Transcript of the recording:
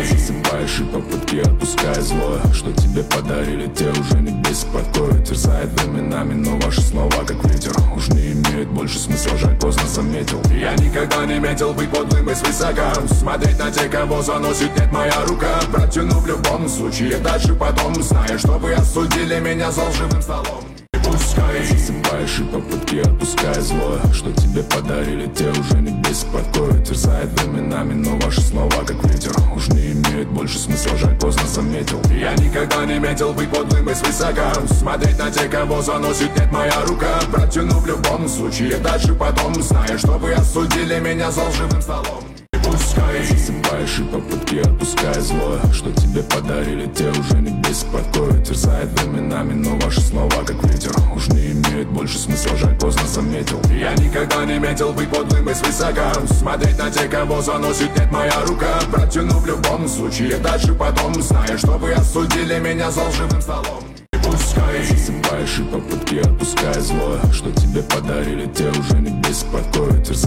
Засыпаешь и попытки отпуская злое, что тебе подарили, те уже не беспокоят. Терзает временами, но ваши слова как ветер уж не имеют больше смысла, жаль, поздно заметил. Я никогда не метил быть подлым и свысока, смотреть на тех, кого заносит, нет, моя рука. Протяну в любом случае дальше потом, зная, что вы осудили меня за лживым столом. Пускай засыпаешь и попытки отпуская злое, что тебе подарили, те уже не беспокоят. Терзает временами, но ваши слова как ветер уж не имеют больше смысла, жаль, поздно заметил. Я никогда не метил быть подлым и свысока, смотреть на тех, кого заносит, нет, моя рука. Протяну в любом случае дальше потом, зная, что вы осудили меня за лживым столом. Пускай засыпаешь и попытки отпуская злое, что тебе подарили, те уже не беспокоят. Терзает временами, но ваши слова как ветер уж не имеют больше смысла, жаль, поздно заметил. Я никогда не метил быть подлым и свысока, смотреть на тех, кого заносит, нет, моя рука. Протяну в любом случае дальше потом, зная, что вы осудили меня за лживым столом. Пускай засыпаешь и попытки отпуская злое, что тебе подарили, те уже не беспокоят.